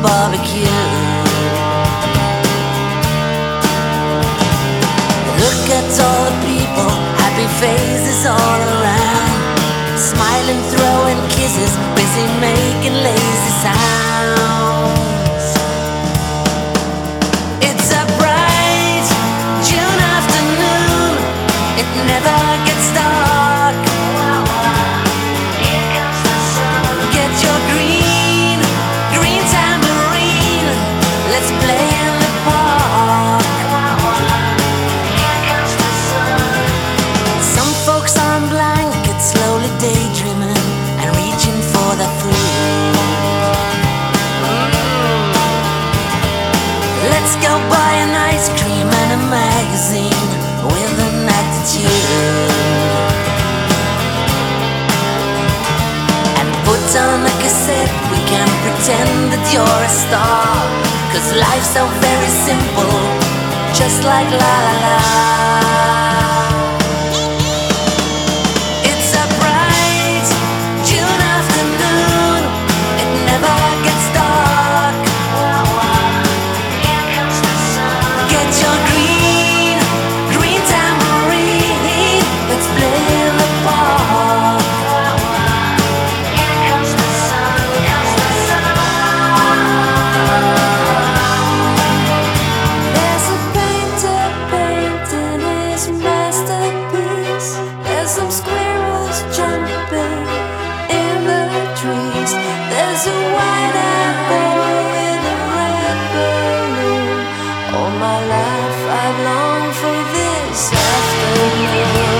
barbecue. Look at all the people, happy faces all around, smiling, throwing kisses, busy making lazy sounds. It's a bright June afternoon, it never gets dark. Here comes the sun. Get your green, green tambourine, let's play in the park. Here comes the sun. Some folks on blankets slowly daydreaming and reaching for the food. Let's go buy an ice cream and a magazine with an attitude, and put on a cassette. We can pretend that you're a star, 'cause life's so very simple, just like la la la. It's a bright June afternoon, it never gets dark. Here comes the sun. Get your green, green tambourine, let's play in the park. Here comes the sun, comes the sun. There's a painter painting his masterpiece. There's some squirrels jumping in the trees. There's a white-eyed boy with a red balloon. All my life I've longed for this afternoon.